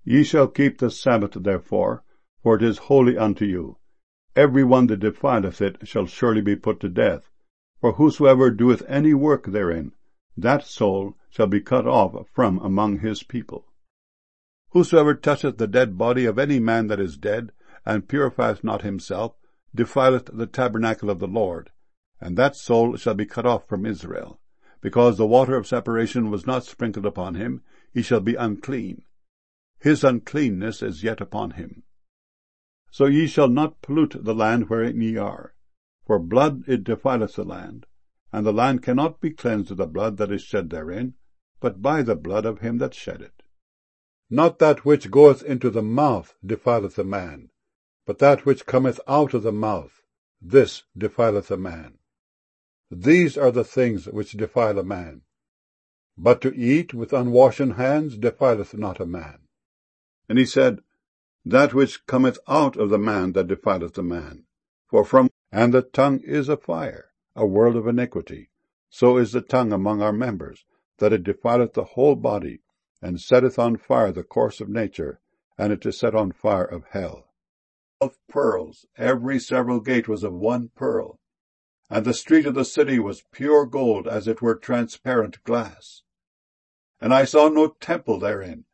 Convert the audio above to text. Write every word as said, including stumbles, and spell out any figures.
Ye shall keep the Sabbath therefore, for it is holy unto you. Every one that defileth it shall surely be put to death. For whosoever doeth any work therein, that soul shall be cut off from among his people. Whosoever toucheth the dead body of any man that is dead, and purifieth not himself, defileth the tabernacle of the Lord, and that soul shall be cut off from Israel. Because the water of separation was not sprinkled upon him, he shall be unclean. His uncleanness is yet upon him. So ye shall not pollute the land wherein ye are. For blood it defileth the land, and the land cannot be cleansed of the blood that is shed therein, but by the blood of him that shed it. Not that which goeth into the mouth defileth a man, but that which cometh out of the mouth, this defileth a man. These are the things which defile a man. But to eat with unwashen hands defileth not a man. And he said, That which cometh out of the man that defileth a man. For from and the tongue is a fire, a world of iniquity. So is the tongue among our members, that it defileth the whole body, and setteth on fire the course of nature, and it is set on fire of hell. Of pearls, every several gate was of one pearl, and the street of the city was pure gold, as it were transparent glass. And I saw no temple therein,